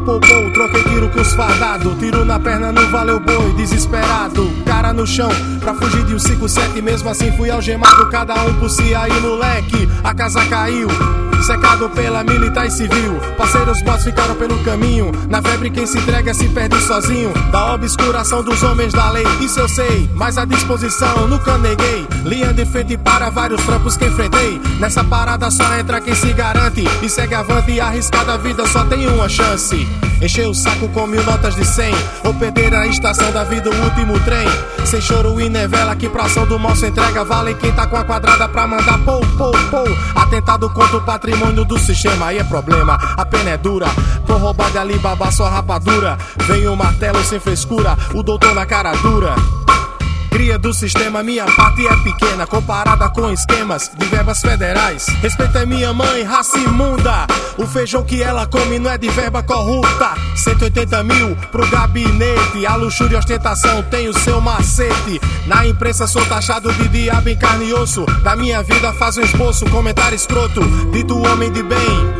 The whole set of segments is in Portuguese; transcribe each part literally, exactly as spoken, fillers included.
pou, pou, troquei tiro com os fardados. Tiro na perna, não valeu boi, desesperado. Cara no chão, pra fugir de um cinco sete. Mesmo assim fui algemado, cada um por si. Aí moleque, a casa caiu, secado pela militar e civil. Parceiros bots ficaram pelo caminho. Na febre quem se entrega se perde sozinho. Da obscuração dos homens da lei, isso eu sei, mas a disposição nunca neguei. Linha de frente para vários trampos que enfrentei. Nessa parada só entra quem se garante e segue avante, e arriscar da vida só tem uma chance. Encher o saco com mil notas de cem, ou perder a estação da vida, o último trem. Sem choro e nevela, que pra ação do mal se entrega. Vale quem tá com a quadrada pra mandar pou, pou, pou. Atentado contra o patrimônio do sistema, aí é problema, a pena é dura. Por roubar de Alibaba sua rapadura. Vem o martelo sem frescura, o doutor na cara dura. Cria do sistema, minha parte é pequena comparada com esquemas de verbas federais. Respeita é minha mãe, raça imunda. O feijão que ela come não é de verba corrupta. Cento e oitenta mil pro gabinete. A luxúria e ostentação tem o seu macete. Na imprensa sou taxado de diabo em carne e osso. Da minha vida faz um esboço, comentário escroto, dito homem de bem.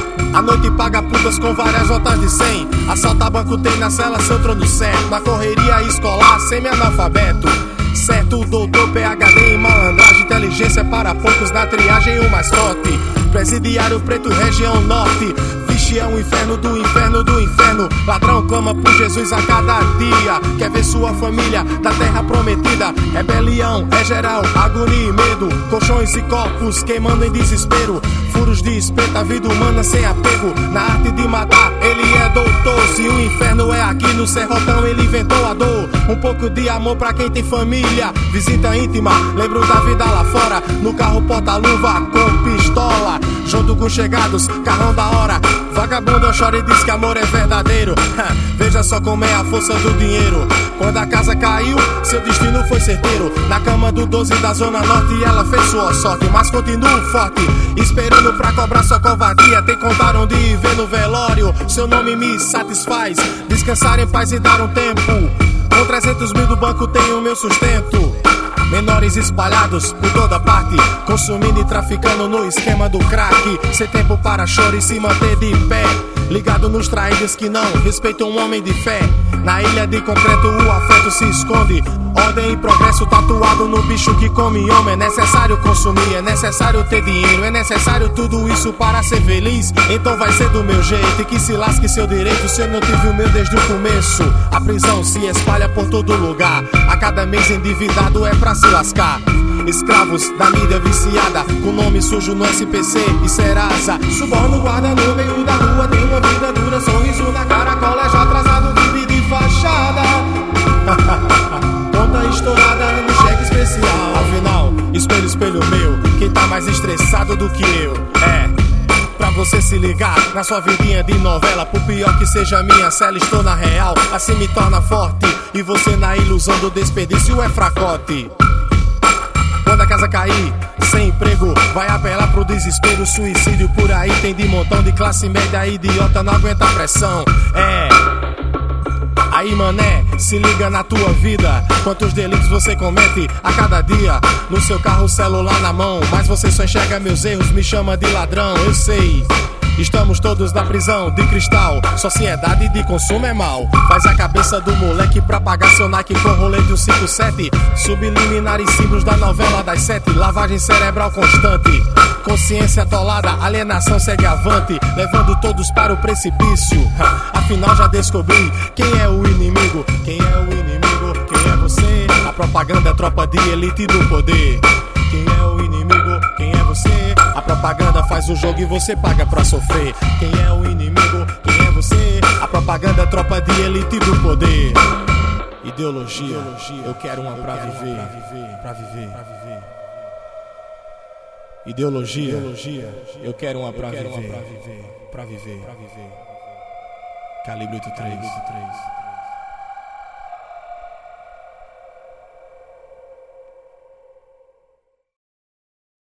A noite paga putas com várias notas de cem. Assaltar banco tem na cela seu trono certo. Na correria escolar, semi-analfabeto. Certo, doutor, P H D em malandragem. Inteligência para poucos, na triagem o mais forte. Presidiário preto, região norte. Vixe, é um inferno do inferno do inferno. Ladrão clama por Jesus a cada dia. Quer ver sua família da terra prometida. Rebelião é geral, agonia e medo. Colchões e corpos queimando em desespero. Furos de espeta, vida humana sem apego. Na arte de matar, ele é doutor. Se o inferno é aqui no serrotão, ele inventou a dor. Um pouco de amor pra quem tem família. Visita íntima, lembro da vida lá fora. No carro porta-luva com pistola. Junto com chegados, carrão da hora. Vagabundo chora e diz que amor é verdadeiro. Veja só como é a força do dinheiro. Quando a casa caiu, seu destino foi certeiro. Na cama do doze da Zona Norte ela fez sua sorte. Mas continuo forte, esperando pra cobrar sua covardia. Tem contaram de ver no velório, seu nome me satisfaz. Descansar em paz e dar um tempo. Com trezentos mil do banco tenho o meu sustento. Menores espalhados por toda parte, consumindo e traficando no esquema do crack. Sem tempo para choro e se manter de pé. Ligado nos traídos que não respeitam um homem de fé. Na ilha de concreto o afeto se esconde. Ordem e progresso tatuado no bicho que come homem. É necessário consumir, é necessário ter dinheiro. É necessário tudo isso para ser feliz. Então vai ser do meu jeito e que se lasque seu direito. Se eu não tive o meu desde o começo. A prisão se espalha por todo lugar. A cada mês endividado é pra se lascar. Escravos da mídia viciada, com nome sujo no S P C e Serasa. Suborno guarda no meio da rua, tem uma vida dura, sorriso na cara, colégio atrasado, vive de fachada. Conta estourada no cheque especial. Afinal, espelho, espelho meu, quem tá mais estressado do que eu? É, pra você se ligar na sua vidinha de novela. Por pior que seja minha cela, estou na real. Assim me torna forte, e você na ilusão do desperdício é fracote. Quando a casa cair, sem emprego, vai apelar pro desespero. Suicídio por aí tem de montão. De classe média idiota, não aguenta a pressão. É, aí mané, se liga na tua vida. Quantos delitos você comete a cada dia. No seu carro, celular na mão, mas você só enxerga meus erros, me chama de ladrão. Eu sei, estamos todos na prisão de cristal. Sociedade de consumo é mal. Faz a cabeça do moleque pra pagar seu Nike com rolete um cinco sete. Subliminares símbolos da novela das sete. Lavagem cerebral constante. Consciência atolada, alienação segue avante, levando todos para o precipício. Afinal já descobri quem é o inimigo. Quem é o inimigo? Quem é você? A propaganda é tropa de elite do poder. Quem é o inimigo? Quem é você? A propaganda faz o jogo e você paga pra sofrer. Quem é o inimigo? Quem é você? A propaganda é tropa de elite do poder. Ideologia, eu quero uma pra viver, pra viver, pra viver. Ideologia, eu quero uma pra viver, pra viver, pra viver. Calibre oitenta e três.